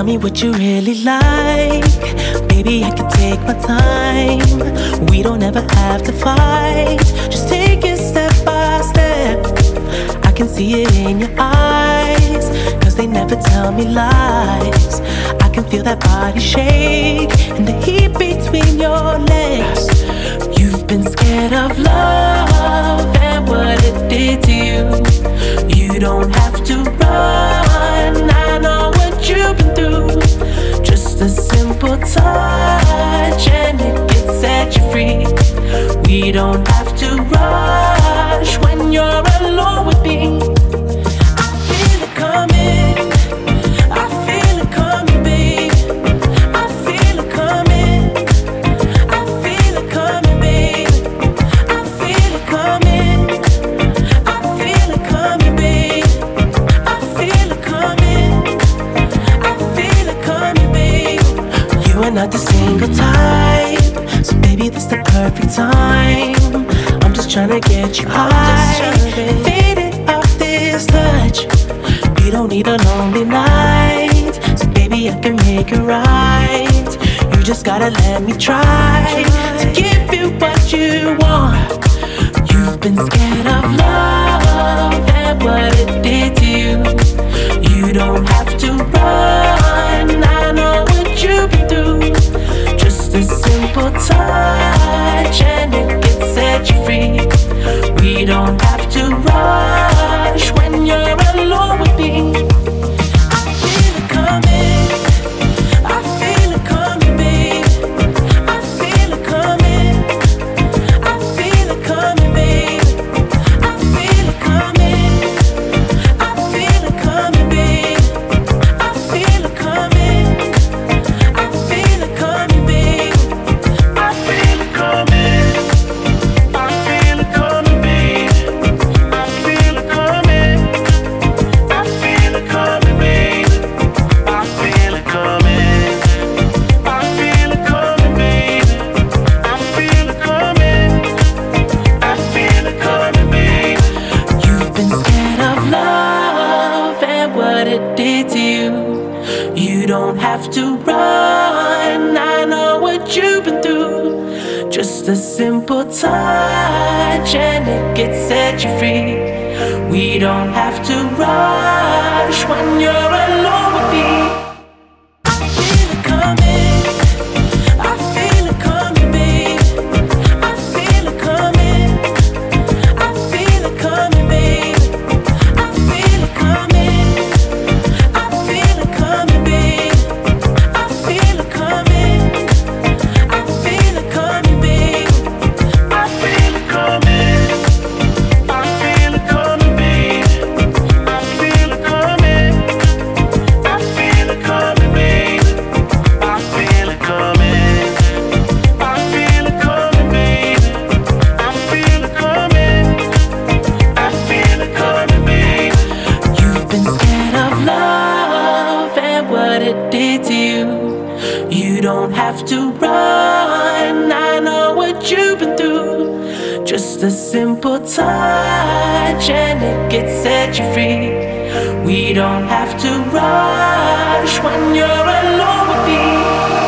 me what you really like. Baby, I can take my time. We don't ever have to fight. Just take it step by step. I can see it in your eyes, 'cause they never tell me lies. I can feel that body shake and the heat between your legs. You've been scared of love and what it did to you. You don't have to run, I know what you've been through. Just a simple touch and it can set you free. We don't have to rush when you're alone with me. I feel it coming, I feel it coming, babe. I feel it coming, I feel it coming, babe. I feel it coming, I feel it coming, babe. I feel it coming, I feel it coming, babe. You are not the single type, so baby, this the perfect time. I'm just tryna get you high, faded off this touch. You don't need a lonely night, so baby, I can make it right. You just gotta let me try to give you what you want. You've been scared of love and what it did to you. You don't have to run, I know what you've been through. Just a simple touch and it can set you free. We don't have to rush when you're alone with me. I feel it coming, I feel it coming, babe. I feel it coming, I feel it coming, babe. I feel it coming, I feel it coming, babe. I feel it coming, I feel it coming, babe. I feel it coming, I feel it coming, babe. I feel it coming, I feel it coming, babe. I feel it coming, I feel it coming, babe. I feel it coming, I feel it coming, babe. You've been scared of love and what it did to you. You don't have to run, I know what you've been through. Just a simple touch and it can set you free. We don't have to rush when you're alone with me. I feel it coming, I feel it coming, babe. I feel it coming, I feel it coming, babe. I feel it coming, I feel it coming, babe. I feel it coming, I feel it coming, babe. I feel it coming, I feel it coming, babe. I feel it coming, I feel it coming, babe. I feel it coming, I feel it coming, babe. I feel it coming, I feel it coming, babe. You've been scared of love and what it did to you. You don't have to run, I know what you've been through. Just a simple touch and it can set you free. We don't have to rush when you're alone with me.